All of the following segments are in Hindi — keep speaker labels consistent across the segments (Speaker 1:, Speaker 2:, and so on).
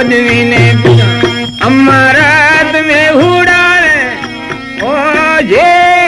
Speaker 1: सोदवी ने अमृत में उड़ावे ओ जे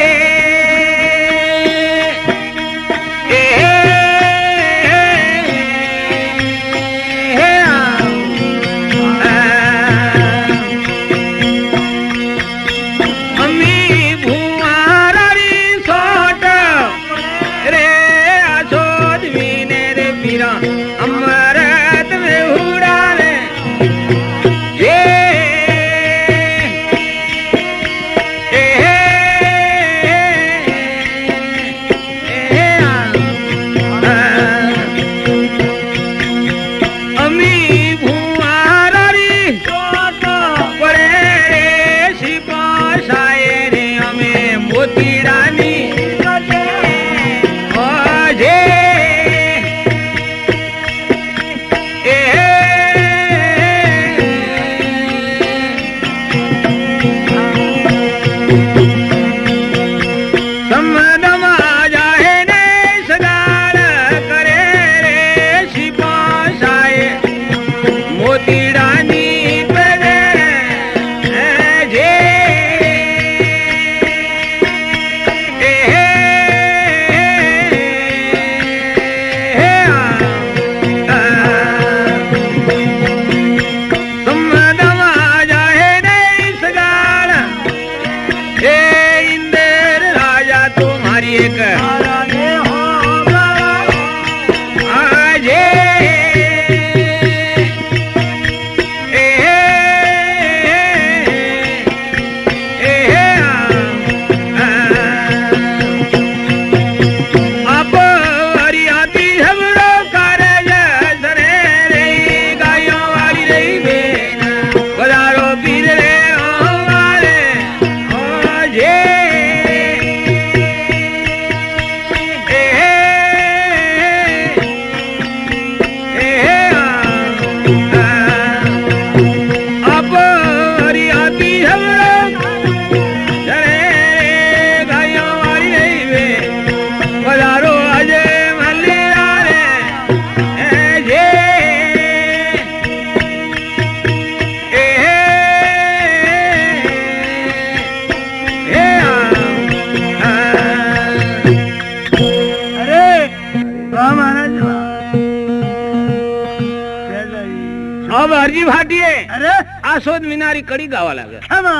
Speaker 1: अब अर्जी भाटिए अरे आसोद मीनारी कड़ी गावा लागे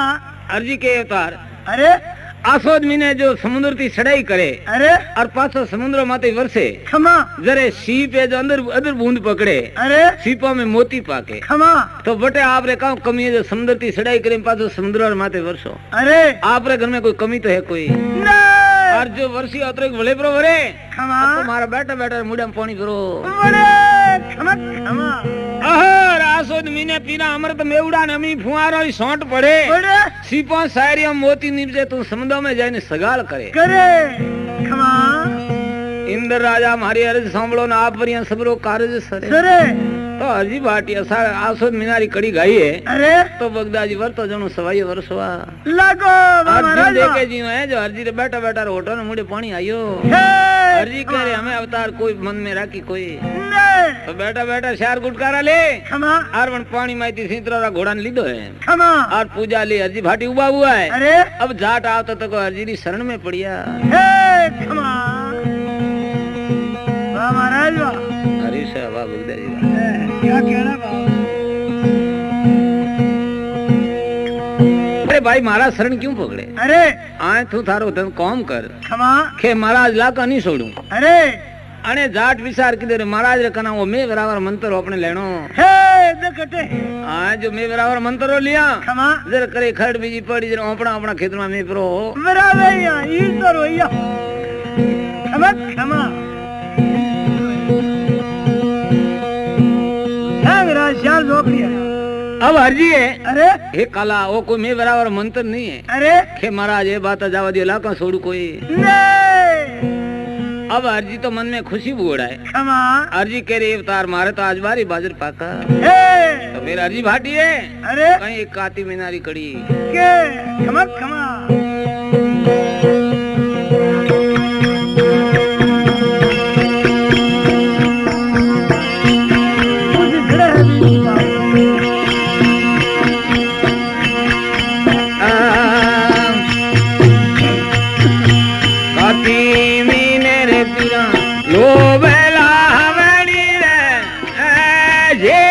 Speaker 1: अर्जी के अवतार अरे आसोद मीने जो समुद्र की चढ़ाई करे अरे और पाछो समुद्र माते वर्षे खमा जरे सीप है जो अंदर अदर बूंद पकड़े अरे सीपा में मोती पाके खमा तो बटे आप रे का कमी है जो समुद्र की चढ़ाई करे पाछो समुद्र और माते वर्षो अरे आप रे घर में कोई कमी तो है कोई और जो वर्षी अतरे भले प्रो भरे खमा तुम्हारा बैठा बैठा मुड़ा में पानी भरो खमा खमा अहर आसोद मीने पीना अमृत में उड़ा ने अमी फुआर वाली सोंट पड़े सीपा शायरी मोती निपजे तू समुद्र में जाने सगाल करे खमा इंद्र राजा हमारी अर्ज सांभळो ना आप परिया सबरो कारज सरे तो अर्जी भाटिया सारे आसोद मीनारी कड़ी गाई है अरे तो बगदाजी वर तो जणो सवाई वर्षवा लागो महाराज देखे जी है जो अर्जी रे बैठा बैठा होटल में मुड़े पानी आयो अर्जी कह रहे हमें अवतार कोई मन में राखी कोई तो बैठा बैठा शार गुटकारा ले खमा आरवन पानी माईती सिंतरा घोड़ा ने लीधो है खमा और पूजा ले अर्जी भाटी उबा हुआ है अरे अब जाट आवता तो अर्जी री शरण में पड़िया खमा महाराज हरी से हवा बगदाजी क्या कहना अरे भाई महाराज शरण क्यों पकड़े अरे आए तू थारो धन कौम कर क्षमा के महाराज लाका नहीं छोड़ू अरे अने जाट विचार किधर महाराज रे कना वो मैं बराबर मंत्र अपने लेनो हे देखटे आज जो मैं बराबर मंत्र लिया क्षमा जर करे खड़ बीजी पड़ी जर अपना अपना खेत में मैं प्रो बराबर या ई तो रोया क्षमा क्षमा अब अर्जी है अरे हे काला वो कोई मैं बराबर मंत्र नहीं है अरे खे महाराज ये बात जावा दियो लाका छोड़ू कोई अब अर्जी तो मन में खुशी बुगड़ा है क्षमा अर्जी कह रही अवतार मारे तो आज बारी बाजर पाका तो फिर अर्जी भाटी है अरे कहीं एक काती मीनारी कड़ी के क्षमा क्षमा मीने रे पीरा लोबला हवणी रे जे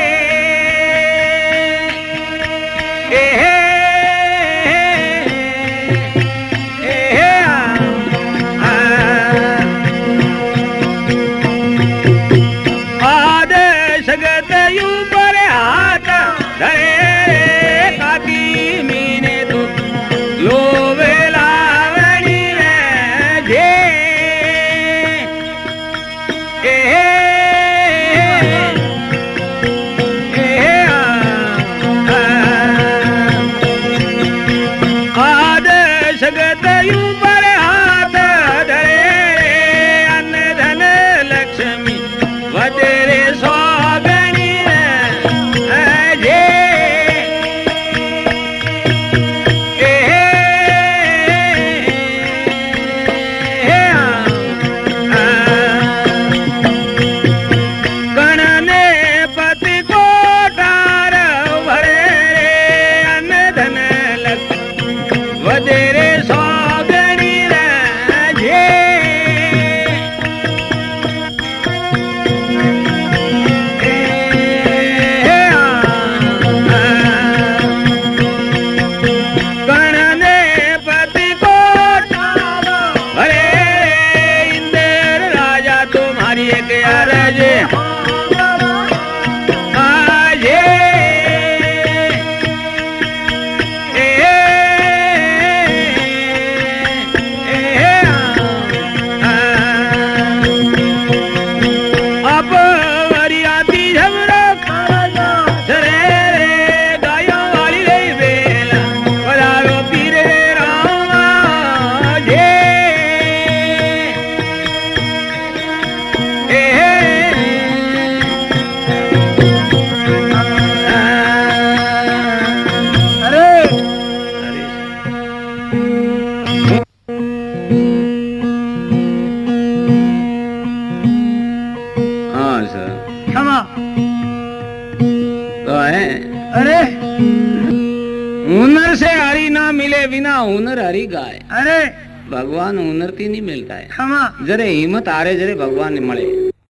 Speaker 1: हुनर हरी गाय। अरे भगवान हुनर थी नहीं मिलता है। जरे हिम्मत हारे जरे भगवान ने मले।